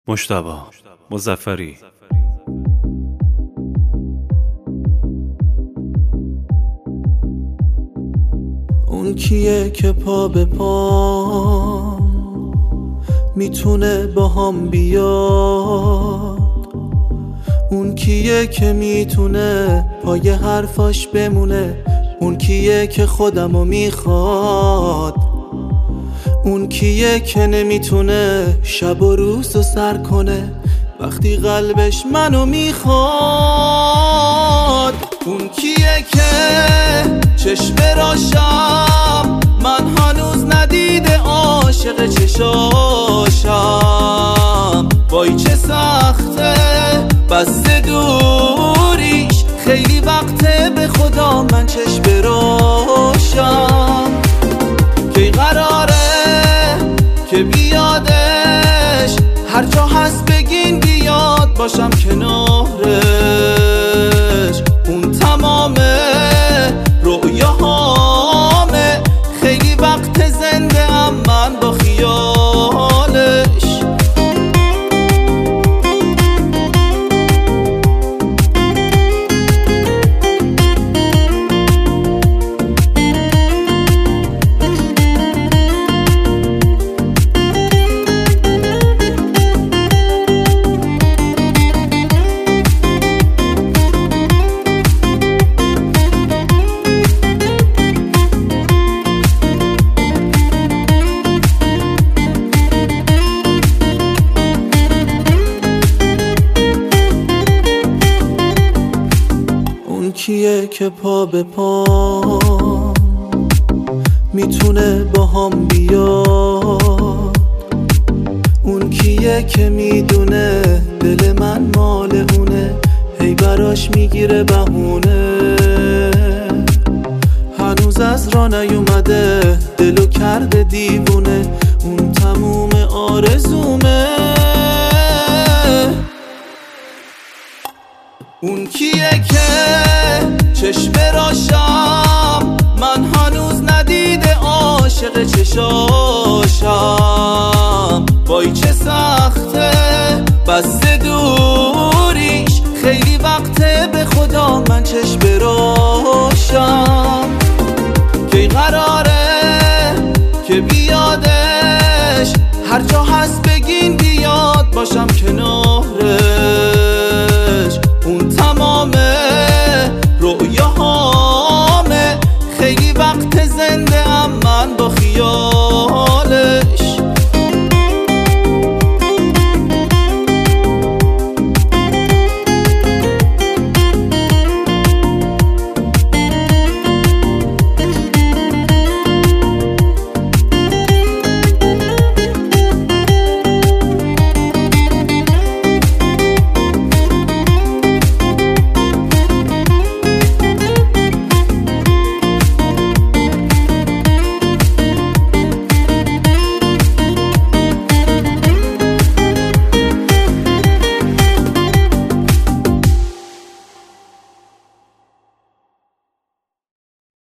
مجتبی مظفری. اون کیه که پا به پا میتونه با هم بیاد؟ اون کیه که میتونه پای حرفاش بمونه؟ اون کیه که خودمو میخواد؟ اون کیه که نمیتونه شب و روزو سر کنه وقتی قلبش منو میخواد؟ اون کیه که چشم راشم من هنوز ندیده عاشق چشاشم؟ وای چه سخته بس دوریش، خیلی وقته به خدا من چشم براشم. کی قراره که بیادش؟ هر جا هست بگین بیاد باشم کنارش. اون تمامه رویاهامه، خیلی وقت زنده ام من با خیالش. کیه که پا به پا میتونه با هم بیاد؟ اون کیه که میدونه دل من مال اونه، هی براش میگیره بهونه؟ هنوز از راه نیومده دلو کرده دیوونه، اون تموم آرزومه. اون کیه که چشم راشم من هنوز ندیده عاشق چشاشم؟ وای چه سخته بس دور